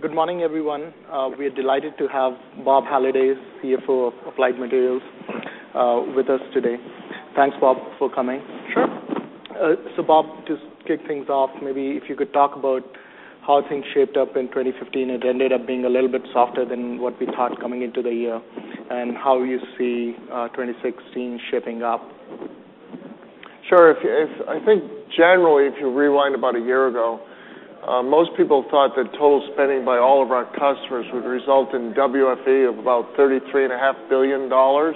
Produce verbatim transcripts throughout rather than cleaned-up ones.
Good morning, everyone. Uh, we are delighted to have Bob Halliday, C F O of Applied Materials, uh, with us today. Thanks, Bob, for coming. Sure. Uh, so, Bob, to kick things off, maybe if you could talk about how things shaped up in twenty fifteen. It ended up being a little bit softer than what we thought coming into the year, and how you see uh, twenty sixteen shaping up. Sure. If, if I think generally, if you rewind about a year ago, uh, most people thought that total spending by all of our customers would result in W F E of about thirty-three point five billion dollars.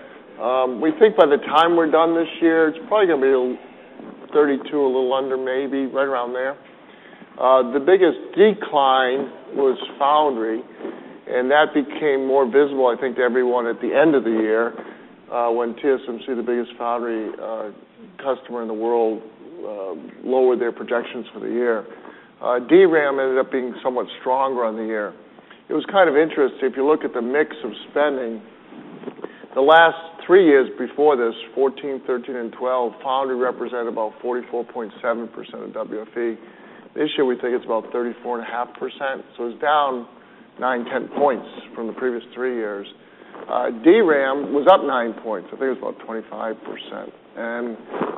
Um, we think by the time we're done this year, it's probably going to be thirty-two, a little under maybe, right around there. Uh, the biggest decline was foundry, and that became more visible, I think, to everyone at the end of the year uh, when T S M C, the biggest foundry uh, customer in the world, uh, lowered their projections for the year. Uh, D RAM ended up being somewhat stronger on the year. It was kind of interesting. If you look at the mix of spending, the last three years before this, fourteen, thirteen, and twelve, foundry represented about forty-four point seven percent of W F E. This year we think it's about thirty-four point five percent, so it's down nine, ten points from the previous three years. Uh, D RAM was up nine points. I think it was about twenty-five percent. And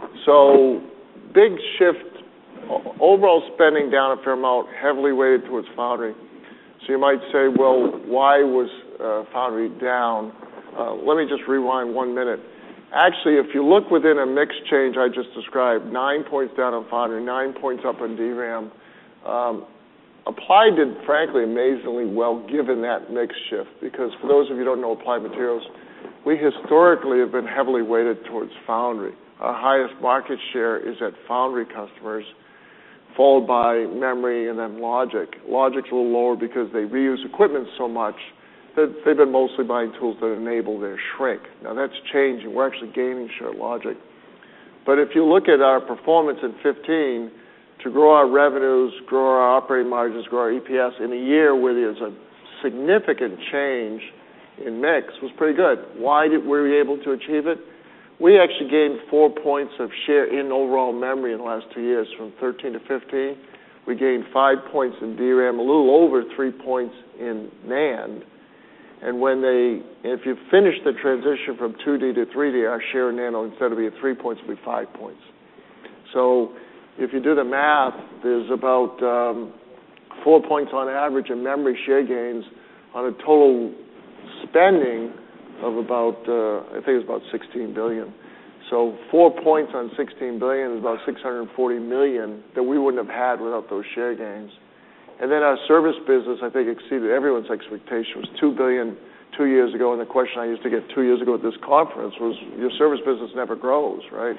so big shift, overall spending down a fair amount, heavily weighted towards foundry. So you might say, well, why was uh, foundry down? Uh, let me just rewind one minute. Actually, if you look within a mix change I just described, nine points down on foundry, nine points up on D RAM, um, Applied did, frankly, amazingly well given that mix shift, because for those of you who don't know Applied Materials, we historically have been heavily weighted towards foundry. Our highest market share is at foundry customers, followed by memory and then logic. Logic's a little lower because they reuse equipment so much that they've been mostly buying tools that enable their shrink. Now that's changing. We're actually gaining share at logic. But if you look at our performance in fifteen, to grow our revenues, grow our operating margins, grow our E P S in a year where there's a significant change in mix was pretty good. Why did, were we able to achieve it? We actually gained four points of share in overall memory in the last two years, from thirteen to fifteen. We gained five points in D RAM, a little over three points in NAND. And when they, if you finish the transition from two D to three D, our share in NAND, instead of being three points, will be five points. So if you do the math, there's about um, four points on average in memory share gains on a total spending of about, uh, I think it's about sixteen billion dollars. So four points on sixteen billion dollars is about six hundred forty million dollars that we wouldn't have had without those share gains. And then our service business, I think, exceeded everyone's expectation. It was two billion dollars two years ago, and the question I used to get two years ago at this conference was, your service business never grows, right?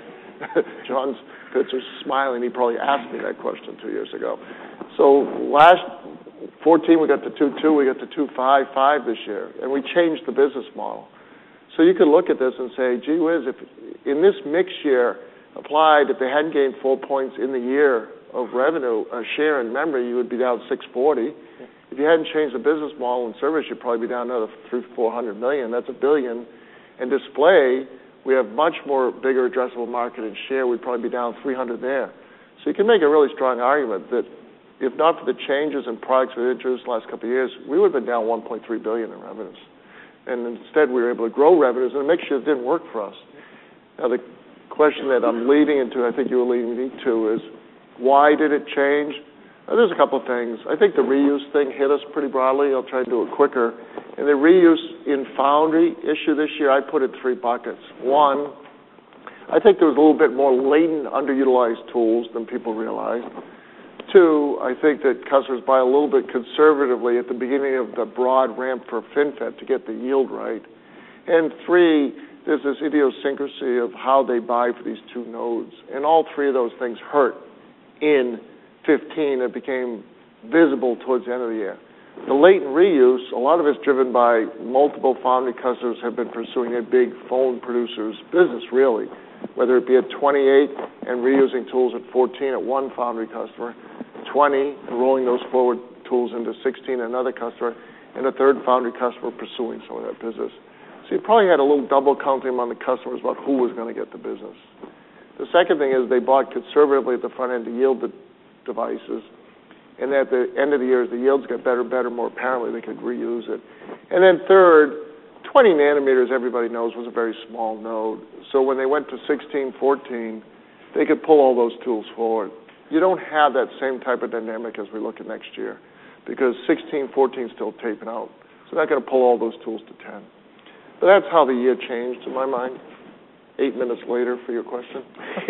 John Pitzer was smiling. He probably asked me that question two years ago. So last fourteen, we got to two point two, we got to two point five five this year, and we changed the business model. So you could look at this and say, gee whiz, if in this mix year, Applied, if they hadn't gained four points in the year of revenue, a share in memory, you would be down six forty. Yeah. If you hadn't changed the business model in service, you'd probably be down another three, four hundred million. That's a billion. And display, we have much more bigger addressable market and share. We'd probably be down three hundred there. So you can make a really strong argument that if not for the changes in products we introduced the last couple of years, we would have been down one point three billion in revenues. And instead, we were able to grow revenues, and the mix shift didn't work for us. Now, the question that I'm leading into, I think you were leading me to, is why did it change? Now, there's a couple of things. I think the reuse thing hit us pretty broadly. I'll try to do it quicker. And the reuse in foundry issue this year, I put it in three buckets. One, I think there was a little bit more latent underutilized tools than people realized. Two, I think that customers buy a little bit conservatively at the beginning of the broad ramp for FinFET to get the yield right. And three, there's this idiosyncrasy of how they buy for these two nodes. And all three of those things hurt in fifteen. It became visible towards the end of the year. The latent reuse, a lot of it's driven by multiple foundry customers have been pursuing a big phone producer's business, really, whether it be at twenty-eight and reusing tools at fourteen at one foundry customer, twenty and rolling those forward tools into sixteen at another customer, and a third foundry customer pursuing some of that business. So you probably had a little double counting among the customers about who was going to get the business. The second thing is they bought conservatively at the front end to yield the devices. And at the end of the year, as the yields got better and better, more apparently they could reuse it. And then third, twenty nanometers, everybody knows, was a very small node. So when they went to sixteen, fourteen, they could pull all those tools forward. You don't have that same type of dynamic as we look at next year, because sixteen, fourteen is still taping out. So they're not going to pull all those tools to ten. But that's how the year changed in my mind. Eight minutes later for your question.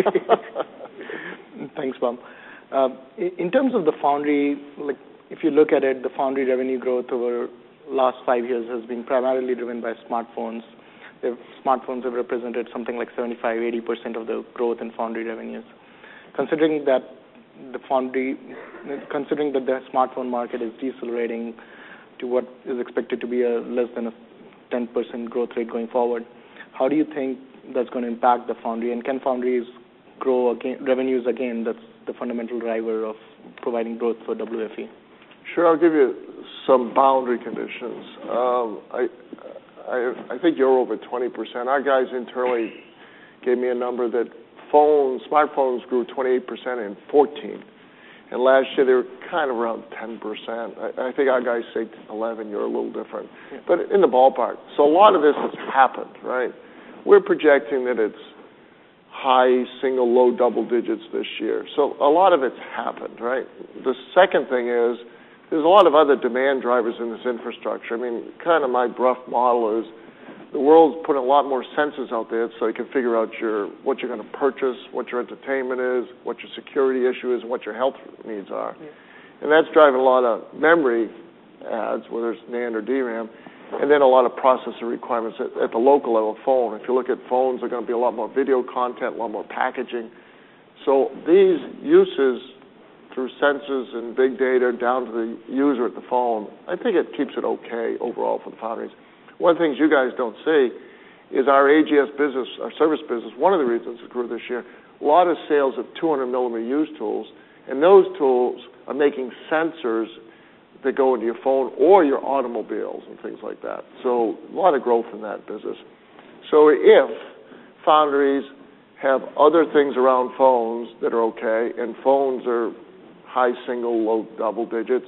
Thanks, Bob. Uh, in terms of the foundry, like if you look at it, the foundry revenue growth over last five years has been primarily driven by smartphones. They've, smartphones have represented something like seventy-five, eighty percent of the growth in foundry revenues. Considering that the foundry, considering that the smartphone market is decelerating to what is expected to be a less than a ten percent growth rate going forward, how do you think that's going to impact the foundry? And can foundries grow again, revenues again? That's the fundamental driver of providing growth for W F E. Sure, I'll give you some boundary conditions. Um, I, I, I think you're over twenty percent. Our guys internally gave me a number that phones, smartphones grew twenty-eight percent in fourteen. And last year they were kind of around ten percent. I, I think our guys say eleven, you're a little different. Yeah. But in the ballpark. So a lot of this has happened, right? We're projecting that it's high single, low double digits this year. So a lot of it's happened, right? The second thing is there's a lot of other demand drivers in this infrastructure. I mean, kind of my rough model is the world's putting a lot more sensors out there so you can figure out your what you're going to purchase, what your entertainment is, what your security issue is, and what your health needs are. Yeah. And that's driving a lot of memory adds, whether it's NAND or D RAM, and then a lot of processor requirements at, at the local level phone. If you look at phones, there's going to be a lot more video content, a lot more packaging. So these uses through sensors and big data down to the user at the phone, I think it keeps it okay overall for the foundries. One of the things you guys don't see is our A G S business, our service business, one of the reasons it grew this year, a lot of sales of two hundred millimeter use tools, and those tools are making sensors that go into your phone or your automobiles and things like that. So a lot of growth in that business. So if foundries have other things around phones that are okay, and phones are high single, low double digits,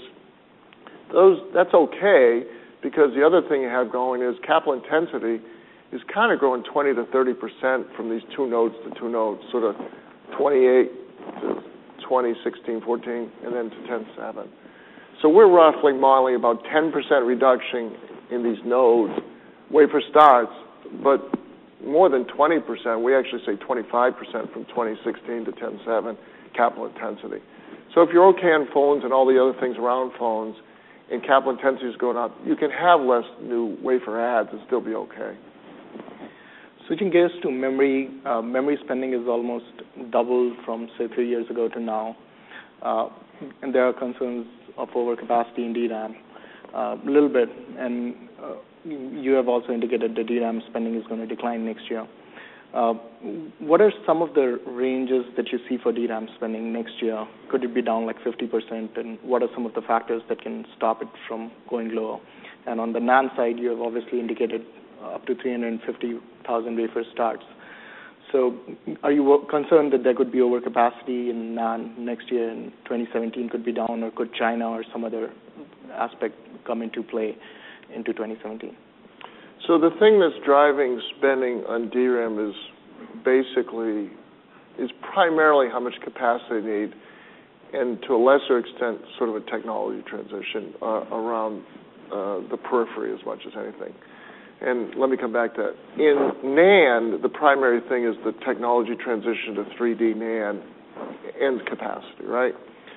those that's okay, because the other thing you have going is capital intensity is kind of growing twenty to thirty percent from these two nodes to two nodes, sort of twenty-eight to twenty, sixteen, fourteen, and then to ten seven. So we're roughly modeling about ten percent reduction in these nodes, wafer starts, but more than twenty percent. We actually say twenty-five percent from twenty sixteen to ten seven capital intensity. So if you're okay on phones and all the other things around phones, and capital intensity is going up, you can have less new wafer adds and still be okay. Switching gears to memory, uh, memory spending is almost doubled from, say, three years ago to now. Uh, and there are concerns of overcapacity in D RAM uh, a little bit. And uh, you have also indicated that D RAM spending is going to decline next year. Uh, what are some of the ranges that you see for D RAM spending next year? Could it be down like fifty percent? And what are some of the factors that can stop it from going lower? And on the NAND side, you have obviously indicated uh, up to three hundred fifty thousand wafer starts. So are you concerned that there could be overcapacity in NAND next year and twenty seventeen could be down, or could China or some other aspect come into play into twenty seventeen? So the thing that's driving spending on D RAM is basically, is primarily how much capacity they need, and to a lesser extent, sort of a technology transition uh, around uh, the periphery as much as anything. And let me come back to that. In NAND, the primary thing is the technology transition to three D NAND and capacity, right?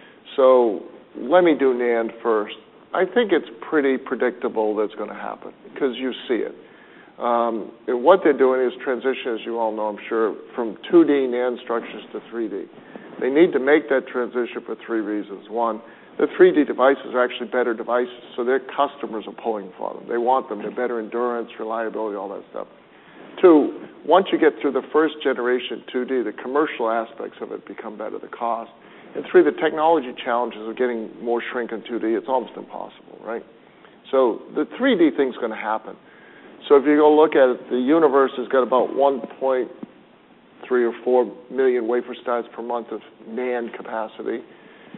So let me do NAND first. I think it's pretty predictable that's going to happen because you see it. Um, and what they're doing is transition, as you all know, I'm sure, from two D NAND structures to three D. They need to make that transition for three reasons. One, the three D devices are actually better devices, so their customers are pulling for them. They want them. They're better endurance, reliability, all that stuff. Two, once you get through the first generation two D, the commercial aspects of it become better, the cost. And three, the technology challenges of getting more shrink in two D, it's almost impossible, right? So the three D thing's going to happen. So if you go look at it, the universe has got about one point three or four million wafer starts per month of NAND capacity.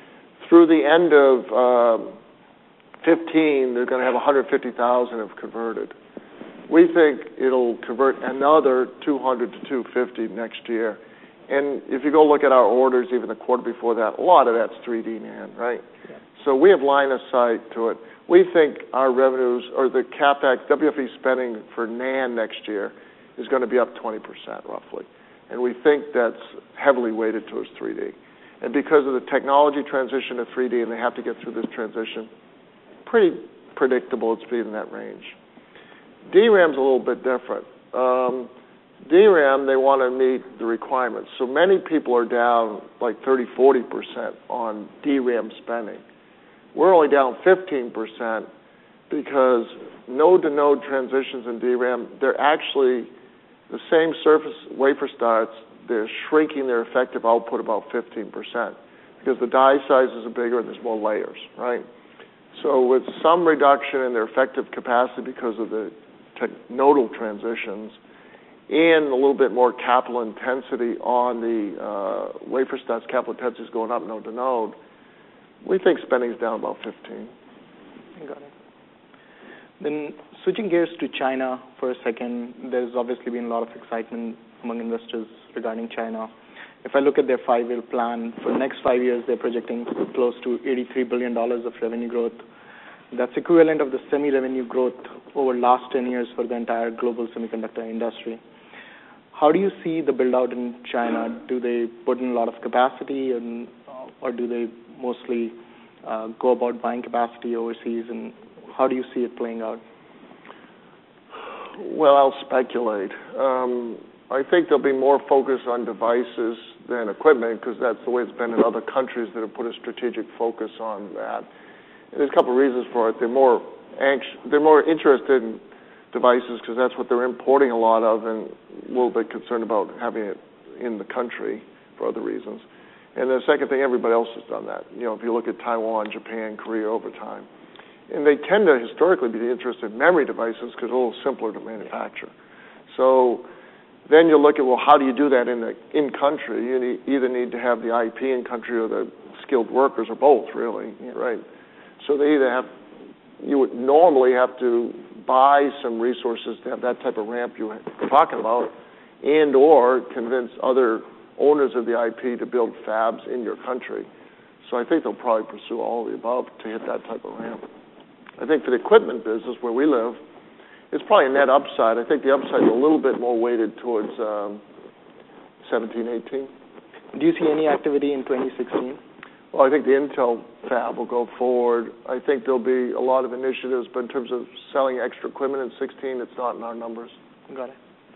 through the end of uh, fifteen, they're going to have one hundred fifty thousand have converted. We think it'll convert another two hundred to two hundred fifty next year. And if you go look at our orders, even the quarter before that, a lot of that's three D NAND, right? Yeah. So we have line of sight to it. We think our revenues, or the CapEx, W F E spending for NAND next year is going to be up twenty percent roughly. And we think that's heavily weighted towards three D. And because of the technology transition to three D, and they have to get through this transition, pretty predictable it's being in that range. D RAM's a little bit different. Um, D RAM, they want to meet the requirements. So many people are down like thirty, forty percent on D RAM spending. We're only down fifteen percent because node-to-node transitions in D RAM, they're actually the same surface wafer starts, they're shrinking their effective output about fifteen percent because the die sizes are bigger and there's more layers, right? So with some reduction in their effective capacity because of the nodal transitions, and a little bit more capital intensity on the uh, wafer starts, capital intensity is going up node to node, we think spending is down about fifteen. Got it. Then switching gears to China for a second, there's obviously been a lot of excitement among investors regarding China. If I look at their five-year plan, for the next five years, they're projecting close to eighty-three billion dollars of revenue growth. That's equivalent of the semi-revenue growth over the last ten years for the entire global semiconductor industry. How do you see the build-out in China? Do they put in a lot of capacity, and, or do they mostly uh, go about buying capacity overseas, and how do you see it playing out? Well, I'll speculate. Um, I think there'll be more focus on devices than equipment because that's the way it's been in other countries that have put a strategic focus on that. And there's a couple of reasons for it. They're more anxious, they're more interested in devices because that's what they're importing a lot of, and a little bit concerned about having it in the country for other reasons. And the second thing, everybody else has done that. You know, if you look at Taiwan, Japan, Korea over time. And they tend to historically be interested in memory devices because it's a little simpler to manufacture. So then you look at, well, how do you do that in the in country? You need, either need to have the I P in country or the skilled workers, or both, really, yeah. Right? So they either have, you would normally have to buy some resources to have that type of ramp you were talking about, and or convince other owners of the I P to build fabs in your country. So I think they'll probably pursue all of the above to hit that type of ramp. I think for the equipment business where we live, it's probably a net upside. I think the upside is a little bit more weighted towards um, seventeen, eighteen. Do you see any activity in twenty sixteen? Well, I think the Intel fab will go forward. I think there'll be a lot of initiatives, but in terms of selling extra equipment in sixteen, it's not in our numbers. Got it.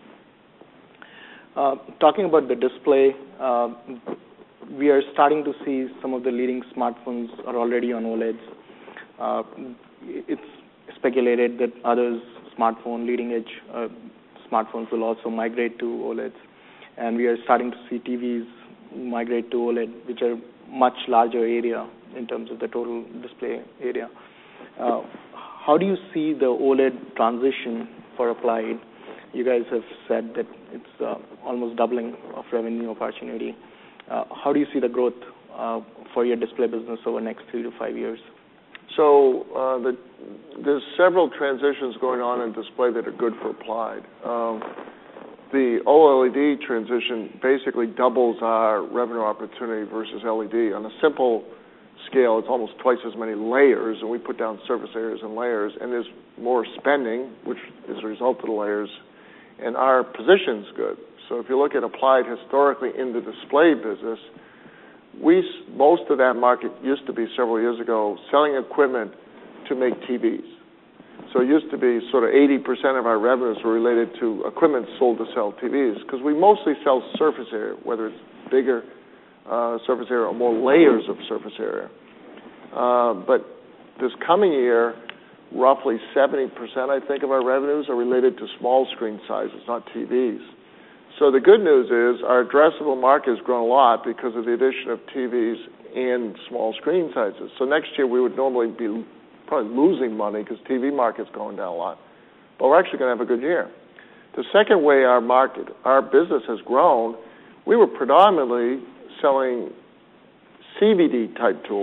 Uh, talking about the display, uh, we are starting to see some of the leading smartphones are already on OLEDs. Uh, it's speculated that others smartphone leading edge uh, smartphones will also migrate to OLEDs, and we are starting to see T Vs migrate to OLED, which are much larger area in terms of the total display area. Uh, how do you see the OLED transition for Applied? You guys have said that it's uh, almost doubling of revenue opportunity. Uh, how do you see the growth uh, for your display business over the next three to five years? So uh, the, there's several transitions going on in display that are good for Applied. Um, the OLED transition basically doubles our revenue opportunity versus L E D. On a simple scale, it's almost twice as many layers, and we put down surface areas and layers, and there's more spending, which is a result of the layers, and our position's good. So if you look at Applied historically in the display business, we most of that market used to be several years ago selling equipment to make T Vs. So it used to be sort of eighty percent of our revenues were related to equipment sold to sell T Vs because we mostly sell surface area, whether it's bigger uh, surface area or more layers of surface area. Uh, but this coming year, roughly seventy percent, I think, of our revenues are related to small screen sizes, not T Vs. So the good news is our addressable market has grown a lot because of the addition of T Vs and small screen sizes. So next year we would normally be probably losing money because T V market's going down a lot. But we're actually going to have a good year. The second way our market, our business has grown, we were predominantly selling C V D type tools,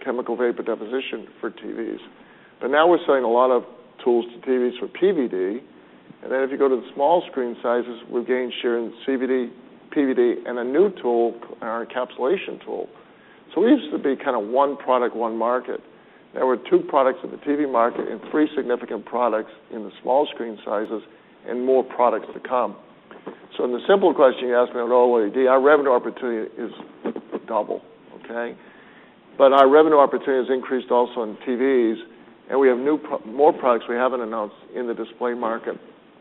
chemical vapor deposition for T Vs. But now we're selling a lot of tools to T Vs for P V D. And then if you go to the small screen sizes, we've gained share in C V D, P V D, and a new tool, our encapsulation tool. So we used to be kind of one product, one market. Now we're two products in the T V market and three significant products in the small screen sizes and more products to come. So in the simple question you asked me on O L E D, our revenue opportunity is double, okay? But our revenue opportunity has increased also in T Vs, and we have new pro more products we haven't announced in the display market.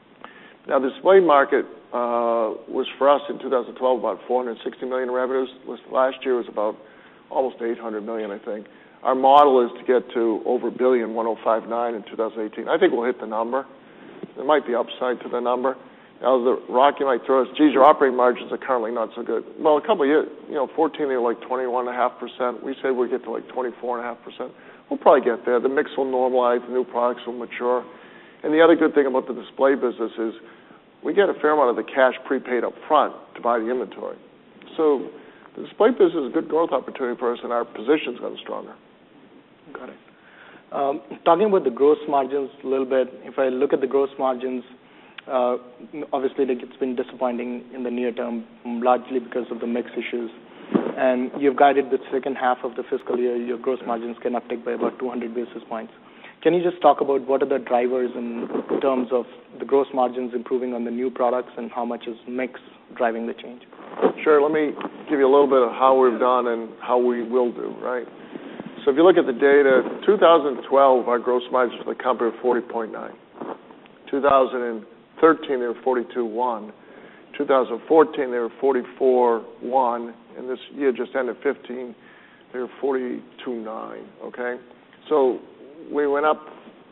Now, the display market uh, was for us in two thousand twelve about four hundred sixty million dollars in revenues. Last year was about almost eight hundred million dollars, I think. Our model is to get to over a billion, one oh five point nine in two thousand eighteen. I think we'll hit the number. There might be upside to the number. Now, the Rocky might throw us, geez, your operating margins are currently not so good. Well, a couple of years, you know, fourteen, they were like twenty-one point five percent. We said we'd get to like twenty-four point five percent. We'll probably get there. The mix will normalize. The new products will mature. And the other good thing about the display business is we get a fair amount of the cash prepaid up front to buy the inventory. So the display business is a good growth opportunity for us, and our position's gotten stronger. Got it. Um, talking about the gross margins a little bit, if I look at the gross margins, uh, obviously like it's been disappointing in the near term, largely because of the mix issues. And you've guided the second half of the fiscal year, your gross margins can uptick by about two hundred basis points. Can you just talk about what are the drivers in terms of the gross margins improving on the new products and how much is mix driving the change? Sure. Let me give you a little bit of how we've done and how we will do, right? So if you look at the data, two thousand twelve, our gross margins for the company were forty point nine. two thousand thirteen, they were forty-two point one. two thousand fourteen, they were forty-four point one. And this year just ended fifteen, they were forty-two point nine, okay? So we went up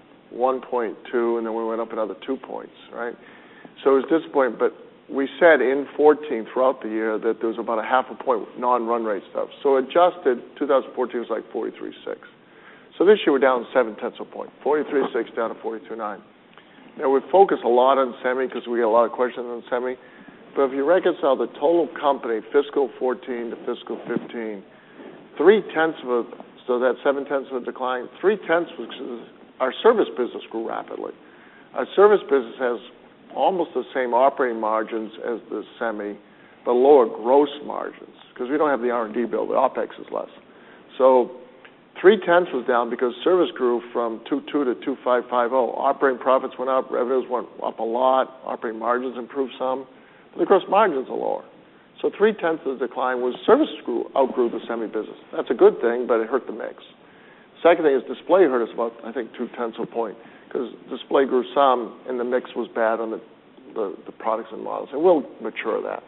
one point two, and then we went up another two points, right? So it was disappointing, but we said in fourteen throughout the year that there was about a half a point non-run rate stuff. So adjusted, two thousand fourteen was like forty-three point six. So this year we're down seven tenths of a point, forty-three point six down to forty-two point nine. Now we focus a lot on semi because we get a lot of questions on semi. But if you reconcile the total company, fiscal fourteen to fiscal fifteen, three tenths of a, so that seven tenths of a decline, three tenths was our service business grew rapidly. Our service business has almost the same operating margins as the semi, but lower gross margins because we don't have the R and D bill. The OpEx is less. So three tenths was down because service grew from two two to two five five zero. Operating profits went up, revenues went up a lot, operating margins improved some, but the gross margins are lower. So three tenths of the decline was service grew, outgrew the semi business. That's a good thing, but it hurt the mix. Second thing is display hurt us about, I think, two tenths of a point because display grew some and the mix was bad on the, the, the products and models. And we'll mature that.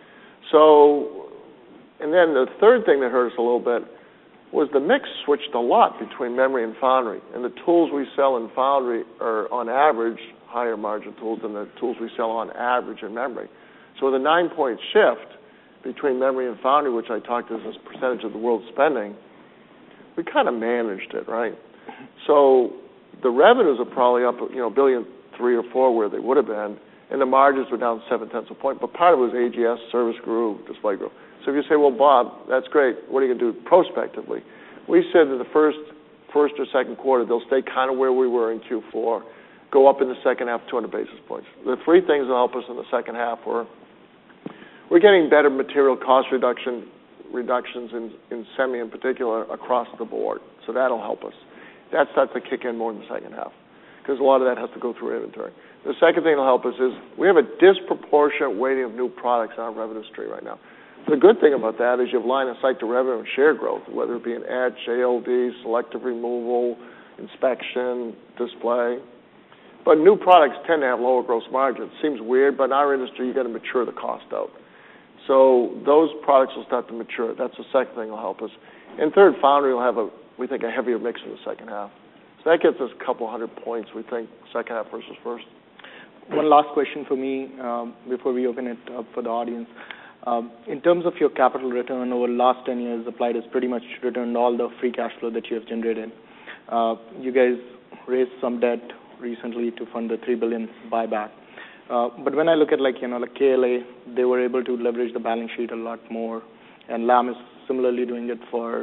So, and then the third thing that hurt us a little bit was the mix switched a lot between memory and foundry. And the tools we sell in foundry are, on average, higher margin tools than the tools we sell on average in memory. So with a nine-point shift between memory and foundry, which I talked as a percentage of the world's spending, we kind of managed it, right? So the revenues are probably up, you know, billion three or four where they would have been, and the margins were down seven tenths of a point. But part of it was A G S, service grew, display grew. So if you say, well, Bob, that's great. What are you going to do prospectively? We said in the first, first or second quarter, they'll stay kind of where we were in Q four, go up in the second half two hundred basis points. The three things that help us in the second half were we're getting better material cost reduction reductions in, in semi in particular across the board. So that'll help us. That starts to kick in more in the second half because a lot of that has to go through inventory. The second thing that'll help us is we have a disproportionate weighting of new products on our revenue stream right now. The good thing about that is you have line of sight to revenue and share growth, whether it be in etch, A L D, selective removal, inspection, display. But new products tend to have lower gross margins. Seems weird, but in our industry, you've got to mature the cost out. So those products will start to mature. That's the second thing that will help us. And third, foundry will have, a, we think, a heavier mix in the second half. So that gets us a couple hundred points, we think, second half versus first. One last question for me um, before we open it up for the audience. Um, in terms of your capital return over the last ten years, Applied has pretty much returned all the free cash flow that you have generated. Uh, you guys raised some debt recently to fund the three billion dollars buyback. Uh, but when I look at like, you know, like K L A, they were able to leverage the balance sheet a lot more, and Lam is similarly doing it for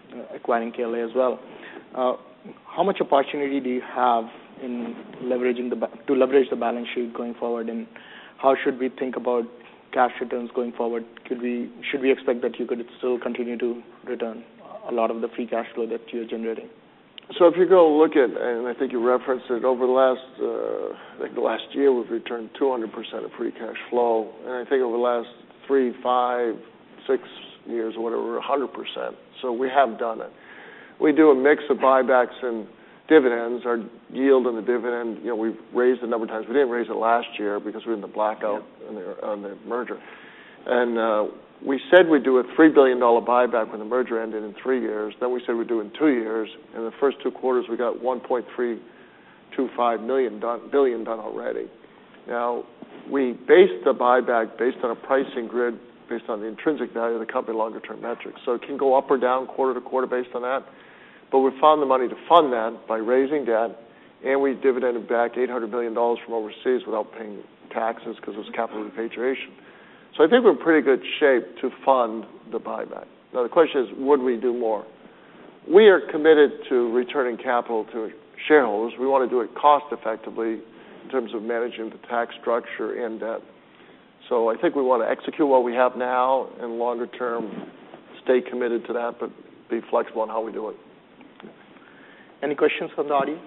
uh, acquiring K L A as well. Uh, how much opportunity do you have in leveraging the ba- to leverage the balance sheet going forward, and how should we think about cash returns going forward? Could we should we expect that you could still continue to return a lot of the free cash flow that you're generating? So if you go look at, and I think you referenced it, over the last, uh, I think the last year we've returned two hundred percent of free cash flow, and I think over the last three, five, six years or whatever, one hundred percent. So we have done it. We do a mix of buybacks and dividends. Our yield on the dividend, you know, we've raised a number of times. We didn't raise it last year because we were in the blackout on the, on the merger. And uh, we said we'd do a three billion dollars buyback when the merger ended in three years. Then we said we'd do it in two years. In the first two quarters, we got one point three two five million done, billion done already. Now, we based the buyback based on a pricing grid based on the intrinsic value of the company longer-term metrics. So it can go up or down quarter to quarter based on that. But we found the money to fund that by raising debt, and we dividended back eight hundred million dollars from overseas without paying taxes because it was capital repatriation. So I think we're in pretty good shape to fund the buyback. Now the question is, would we do more? We are committed to returning capital to shareholders. We want to do it cost effectively in terms of managing the tax structure and debt. So I think we want to execute what we have now and longer term stay committed to that, but be flexible on how we do it. Any questions from the audience?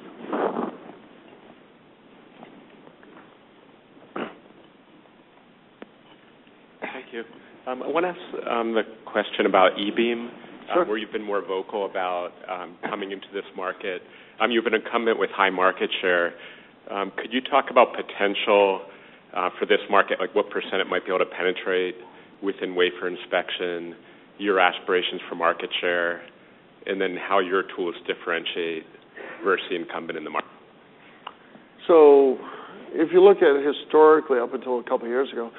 Thank you. Um, I want to ask um, the question about E-beam, Sure. uh, where you've been more vocal about um, coming into this market. Um, you've been an incumbent with high market share. Um, could you talk about potential uh, for this market, like what percent it might be able to penetrate within wafer inspection, your aspirations for market share, and then how your tools differentiate versus the incumbent in the market? So if you look at it historically up until a couple of years ago,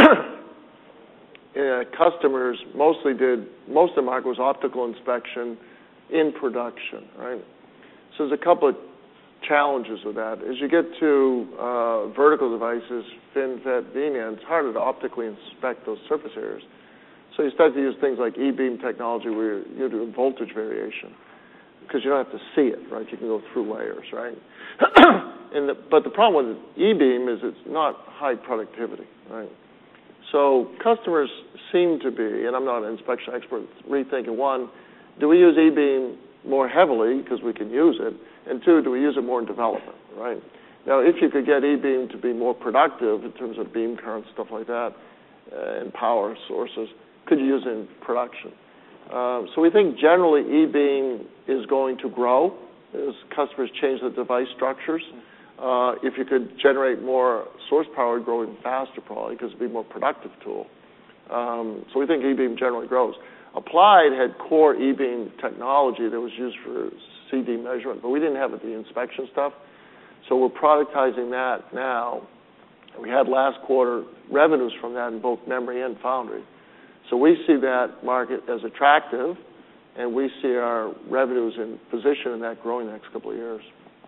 uh, customers mostly did, most of the market was optical inspection in production, right? So there's a couple of challenges with that. As you get to uh, vertical devices, FinFET, V NAND, it's harder to optically inspect those surface areas. So you start to use things like E-beam technology where you do voltage variation because you don't have to see it, right? You can go through layers, right? and the, but the problem with E-beam is it's not high productivity, right? So customers seem to be, and I'm not an inspection expert, rethinking, one, do we use E-beam more heavily because we can use it? And two, do we use it more in development, right? Now, if you could get E-beam to be more productive in terms of beam current, stuff like that, uh, and power sources, could you use it in production? Uh, so we think generally E-beam is going to grow as customers change the device structures. Uh, if you could generate more source power, it'd grow even faster probably because it'd be a more productive tool. Um, so we think E-beam generally grows. Applied had core E-beam technology that was used for C D measurement, but we didn't have the inspection stuff. So we're productizing that now. We had last quarter revenues from that in both memory and foundry. So we see that market as attractive, and we see our revenues in position in that growing the next couple of years.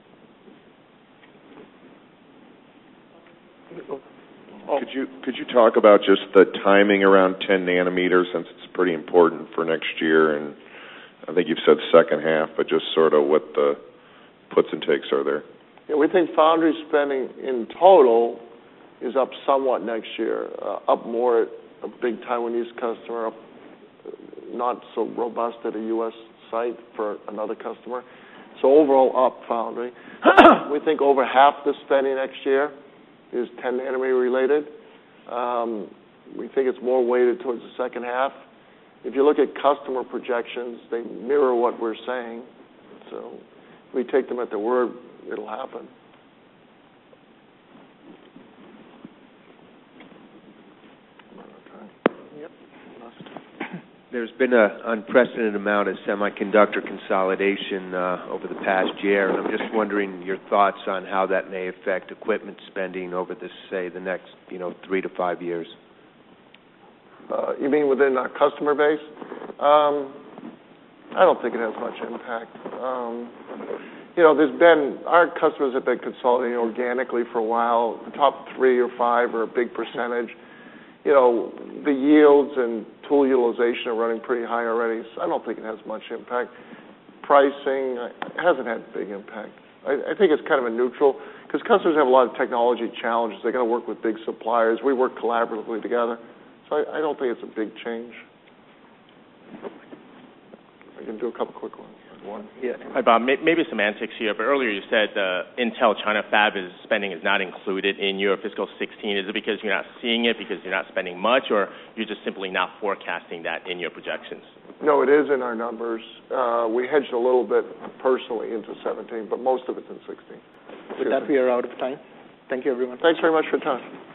Could you could you talk about just the timing around ten nanometers, since it's pretty important for next year, and I think you've said second half, but just sort of what the puts and takes are there? Yeah, we think foundry spending in total is up somewhat next year, uh, up more at a big Taiwanese customer, up not so robust at a U S site for another customer. So overall up foundry. We think over half the spending next year is ten nanometer related. Um, we think it's more weighted towards the second half. If you look at customer projections, they mirror what we're saying. So if we take them at their word, it'll happen. Yep. There's been an unprecedented amount of semiconductor consolidation uh, over the past year, and I'm just wondering your thoughts on how that may affect equipment spending over this, say, the next, you know, three to five years. Uh, you mean within our customer base? Um, I don't think it has much impact. Um, you know, there's been, our customers have been consolidating organically for a while. The top three or five are a big percentage. you know, the yields and tool utilization are running pretty high already, so I don't think it has much impact. Pricing uh, hasn't had a big impact. I, I think it's kind of a neutral, because customers have a lot of technology challenges. They got to work with big suppliers. We work collaboratively together, so I, I don't think it's a big change. I can do a couple quick ones. One. Yeah. Hi, Bob. Maybe semantics here, but earlier you said the Intel China fab is spending is not included in your fiscal sixteen. Is it because you're not seeing it, because you're not spending much, or you're just simply not forecasting that in your projections? No, it is in our numbers. Uh, we hedged a little bit personally into seventeen, but most of it's in sixteen. With that, we are out of time. Thank you, everyone. Thanks very much for your time.